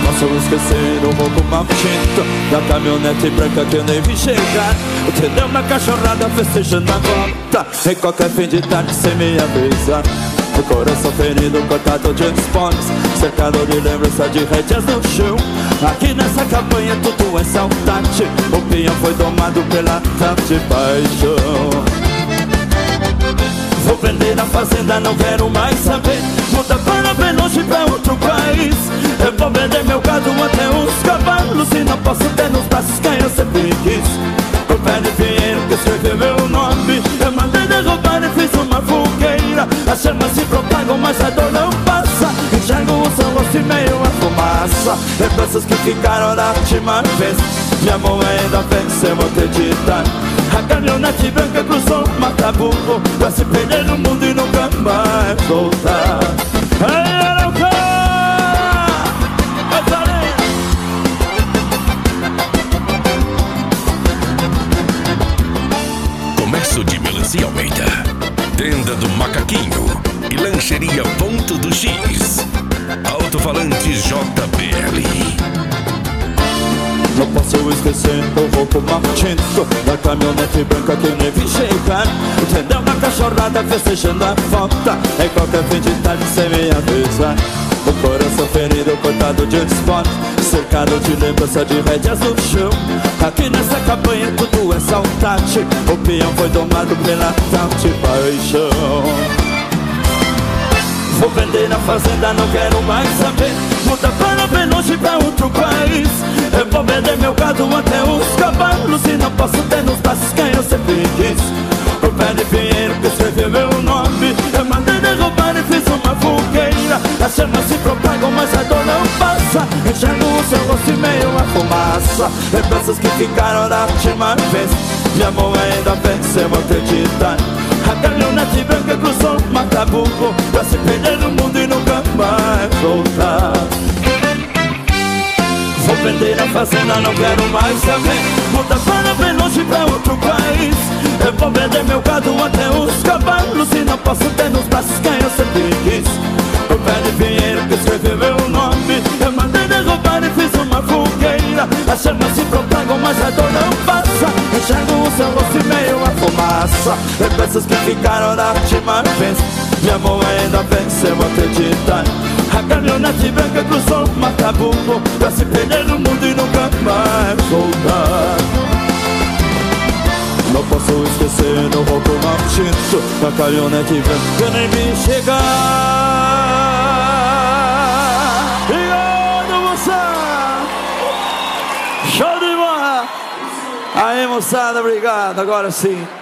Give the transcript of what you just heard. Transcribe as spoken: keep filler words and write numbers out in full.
posso esquecer o roubo mal tinto da caminhonete branca que eu nem vi chegar. O te deu uma cachorrada festejando a volta em qualquer fim de tarde sem me avisar. O coração ferido, cortado de esportes, cercado de lembrança de rédeas no chão. Aqui nessa campanha tudo é saudade. O pinhão foi domado pela tarde paixão. Vou prender na fazenda, não quero mais saber. Muda para bem longe, pra outro país. Eu vou vender meu gado até os cavalos e não posso ter nos braços quem eu sempre quis. O pé de dinheiro que escreveu meu nome, eu mandei derrubar e fiz uma fogueira. As chamas se propagam, mas a dor não passa. Enxergo o seu rosto e meio a fumaça. Lembranças que ficaram da última vez. Minha mão ainda venceu, vou acreditar. A caminhonete branca cruzou o Mataburro pra se perder no mundo e nunca mais voltar. Ei, Arauca! Comércio de Melancia Almeida, Tenda do Macaquinho e Lancheria Ponto do X. Alto-falantes J B L. Não posso esquecer o roubo mal tinto da caminhonete branca que eu nem vi chegar. Entendeu uma cachorrada festejando a volta em qualquer fim de tarde sem me avisar. O coração ferido, cortado de esporte, cercado de lembrança de rédeas no chão. Aqui nessa campanha tudo é saudade. O peão foi domado pela tal de paixão. Vou vender na fazenda, não quero mais saber. Muda para bem longe, pra outro país. Eu vou vender meu gado até os cavalos e não posso ter nos braços quem eu sempre quis. O pé de pinheiro que escreveu meu nome, eu mandei derrubar e fiz uma fogueira. As chamas se propagam, mas a dor não passa. Enxergo o seu rosto e meio a fumaça. Lembranças que ficaram da última vez. Minha mão ainda venceu, vou acreditar. A caminhonete branca cruzou o Mataburro pra se perder no mundo e nunca mais voltar. Vou vender na fazenda, não quero mais saber. Muda para bem longe, pra outro país. Eu vou vender meu gado até os cavalos e não posso ter nos braços quem eu sempre quis. O pé de pinheiro que escreveu meu nome, eu mandei derrubar e fiz uma fogueira. As chamas se propagam, mas a dor não passa. Enxergo o seu rosto e meio a fumaça. Lembranças que ficaram da última vez. Minha mão ainda venceu, vou acreditar. A caminhonete branca cruzou o Mataburro pra se perder no mundo e nunca mais voltar. Não posso esquecer o roubo mal tinto da caminhonete branca que eu nem vi chegar. Obrigado, moçada! Show de bola! Aí, moçada, obrigado. Agora sim.